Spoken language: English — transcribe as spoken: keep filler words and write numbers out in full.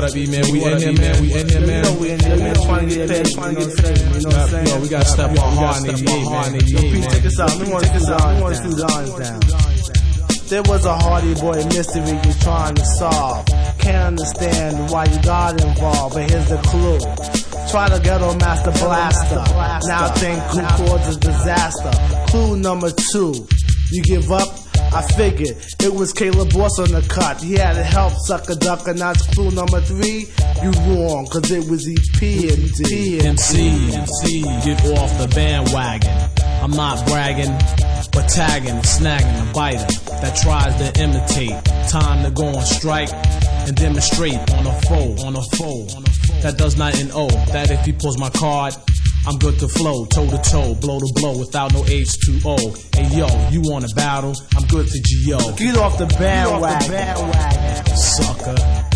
What up, E-Man? We in here, man. We in here, man. You know we in here, man. Trying to get paid, trying to get paid. You know what I'm saying? Yo, we gotta step on hard in eighty-eight, man. Yo, take us out. We want to take us out. We want to do lines down. There was a Hardy Boy mystery you're trying to solve. Can't understand why you got involved, but here's the clue. Try to ghetto master blaster. Now think who causes disaster. Clue number two. You give up? I figured it was Caleb Boss on the cut. He had to help sucker duck, and that's clue number three. You wrong, cause it was E P and D. M C, M C, get off the bandwagon. I'm not bragging, but tagging and snagging a biter that tries to imitate. Time to go on strike and demonstrate on a foe, on a foe that does not N O. That if he pulls my card, I'm good to flow, toe to toe, blow to blow without no H two O. Hey yo, you want a battle? I'm good to G O. Get off the bandwagon, sucker.